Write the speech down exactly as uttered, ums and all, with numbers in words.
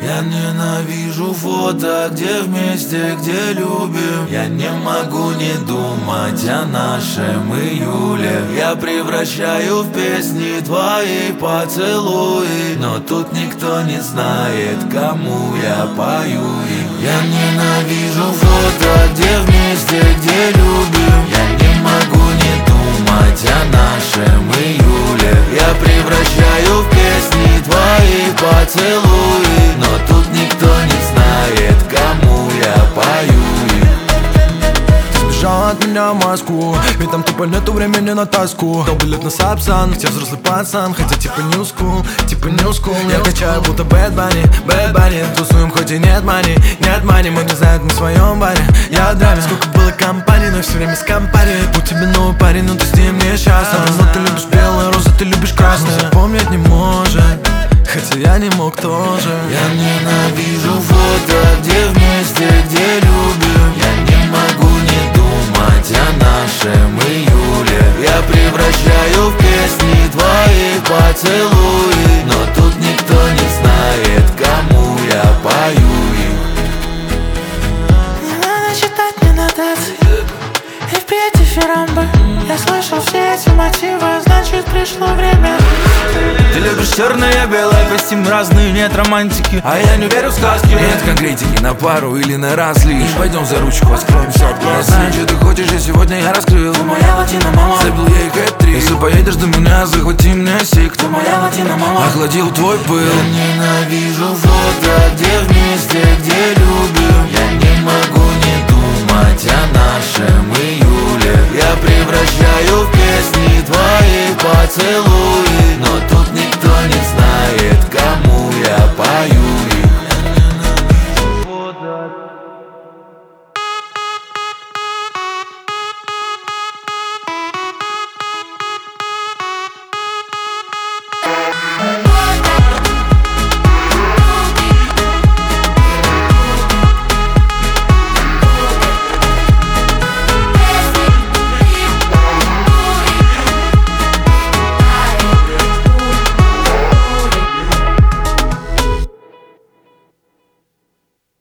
Я ненавижу фото, где вместе, где любим. Я не могу не думать о нашем июле. Я превращаю в песни твои поцелуи, но тут никто не знает, кому я пою их. Я ненавижу фото, где вместе, где любим. Я не могу не думать о нашем июле. Я превращаю в песни твои поцелуи, но тут никто не знает, кому я пою их. Сбежала от меня в Москву, ведь там тупо нету времени на тоску. Дал билет на Сапсан, где взрослый пацан, хотя типа new school, типа new school. Я качаю будто Bad Bunny, Bad Bunny. Тусуем, хоть и нет мани, нет мани. Мы не знают на своем баре. Я в драме, сколько было компаний, но все время с компанией. Будь тебе новый парень, но ты с ним несчастна. Но ты любишь белые розы, ты любишь красные. Запомнить не может, хотя я не мог тоже. Я ненавижу фото, где вместе, где любим. Я не могу не думать о нашем июле. Я превращаю в песни твои поцелуи, но тут никто не знает, кому я пою их. Не надо читать мне нотации и впеть эфирамбы. Я слышал все эти мотивы, значит пришло время. Ты любишь черное, я белое, постим разные, нет романтики. А я не верю в сказки. Нет конкретики на пару или на раз лишь. Пойдем за ручку, откроемся от глаз. Я знаю, что ты хочешь, и сегодня я раскрыл. Ты моя латина мама, забил ей хэт-трик. Если поедешь до меня, захвати мне сик. Ты моя латина мама, охладил твой пыл. Я ненавижу фото, где вместе, где любим. Я не могу не думать о нашем июле. Я превращаю в песни твои поцелуи, но тут